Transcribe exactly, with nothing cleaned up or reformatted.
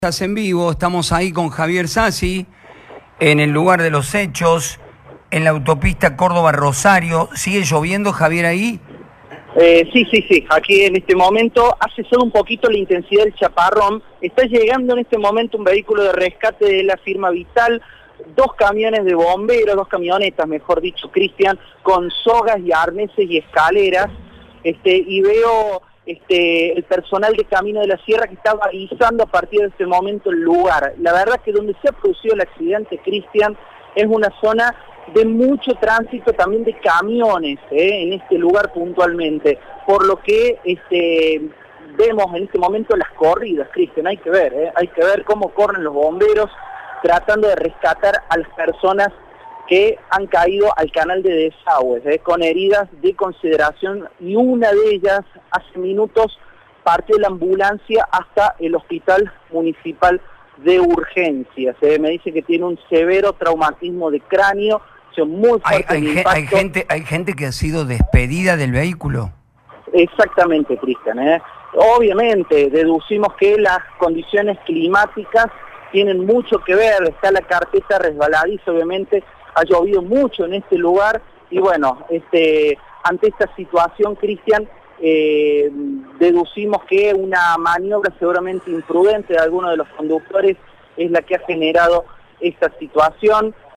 Estás en vivo, estamos ahí con Javier Sassi, en el lugar de los hechos, en la autopista Córdoba-Rosario. ¿Sigue lloviendo, Javier, ahí? Eh, sí, sí, sí, aquí en este momento hace solo un poquito la intensidad del chaparrón. Está llegando en este momento un vehículo de rescate de la firma Vital, dos camiones de bomberos, dos camionetas, mejor dicho, Cristian, con sogas y arneses y escaleras, este, y veo... Este, el personal de Camino de la Sierra que estaba avisando a partir de este momento el lugar. La verdad que donde se ha producido el accidente, Cristian, es una zona de mucho tránsito también de camiones, ¿eh? En este lugar puntualmente, por lo que este, vemos en este momento las corridas, Cristian, hay que ver, ¿eh? Hay que ver cómo corren los bomberos tratando de rescatar a las personas que han caído al canal de desagües, ¿eh? Con heridas de consideración, y una de ellas hace minutos partió la ambulancia hasta el Hospital Municipal de Urgencias. ¿eh? Me dice que tiene un severo traumatismo de cráneo, muy fuerte hay, hay, hay, gente, ¿Hay gente que ha sido despedida del vehículo? Exactamente, Cristian. ¿eh? Obviamente, deducimos que las condiciones climáticas tienen mucho que ver, está la carpeta resbaladiza, obviamente, ha llovido mucho en este lugar, y bueno, este, ante esta situación, Cristian, eh, deducimos que una maniobra seguramente imprudente de alguno de los conductores es la que ha generado esta situación.